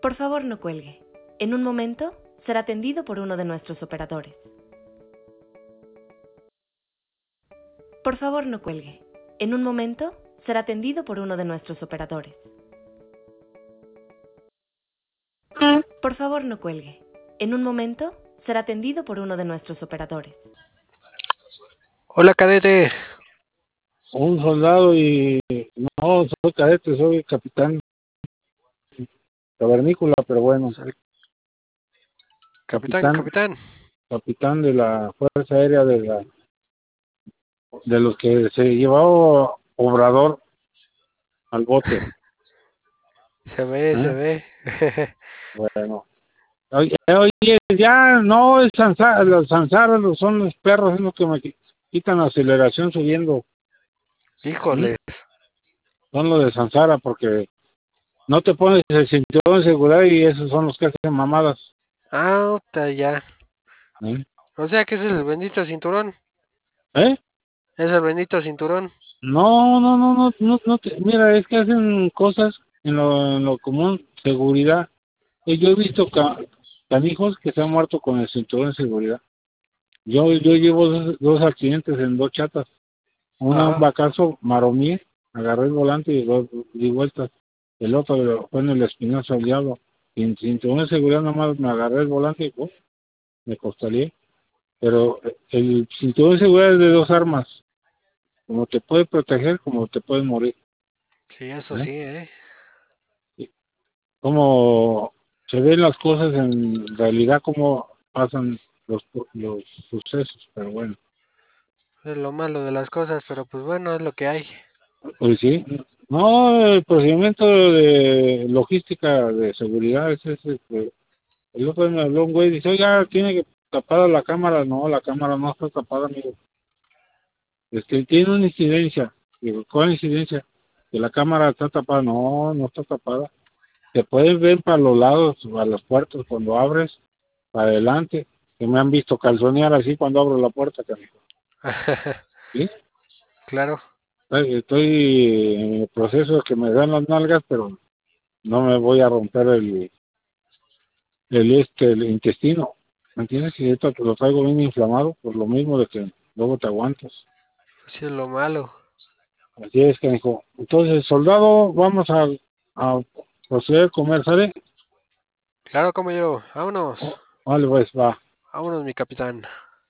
Por favor, no cuelgue. En un momento será atendido por uno de nuestros operadores. Por favor, no cuelgue. En un momento será atendido por uno de nuestros operadores. Por favor, no cuelgue. En un momento será atendido por uno de nuestros operadores. Hola, cadete. Un soldado y no soy cadete, soy capitán cavernícola, pero bueno, capitán de la Fuerza Aérea de los que se llevaba Obrador al bote. Se ve. Bueno, oye, ya no es Sansara, los Sansaras son los perros, es lo que me quitan la aceleración subiendo. Híjoles. Son los de Sansara porque no te pones el cinturón de seguridad y esos son los que hacen mamadas. Ah, ya. ¿Eh? O sea que ese es el bendito cinturón. ¿Eh? Es el bendito cinturón. No mira, es que hacen cosas en lo común, seguridad. Y yo he visto canijos que se han muerto con el cinturón de seguridad. Yo llevo dos accidentes en dos chatas. Una, un vacazo maromí, agarré el volante y di vueltas. El otro fue en el espinazo al diablo. Sin cinturón de seguridad nomás me agarré el volante y me costalé. Pero el cinturón de seguridad es de dos armas. Como te puede proteger, como te puede morir. Sí, eso sí, Como se ven las cosas en realidad, como pasan los sucesos, pero bueno. Es lo malo de las cosas, pero pues bueno, es lo que hay. Pues sí. No, el procedimiento de logística de seguridad es ese. El otro día me habló un güey y dice, oiga, tiene que tapar la cámara. No, la cámara no está tapada, amigo. Es que tiene una incidencia. Digo, ¿cuál incidencia? Que la cámara está tapada. No, no está tapada. Se pueden ver para los lados, a las puertas, cuando abres, para adelante. Que me han visto calzonear así cuando abro la puerta, canijo. ¿Sí? Claro. Estoy en el proceso de que me dan las nalgas, pero no me voy a romper el intestino. ¿Me entiendes? Y esto lo traigo bien inflamado, por lo mismo de que luego te aguantas. Sí, es lo malo. Así es, canijo. Entonces, soldado, vamos a proceder a comer, ¿sale? Claro, como yo. Vámonos. Vale, pues, va. Vámonos, mi capitán.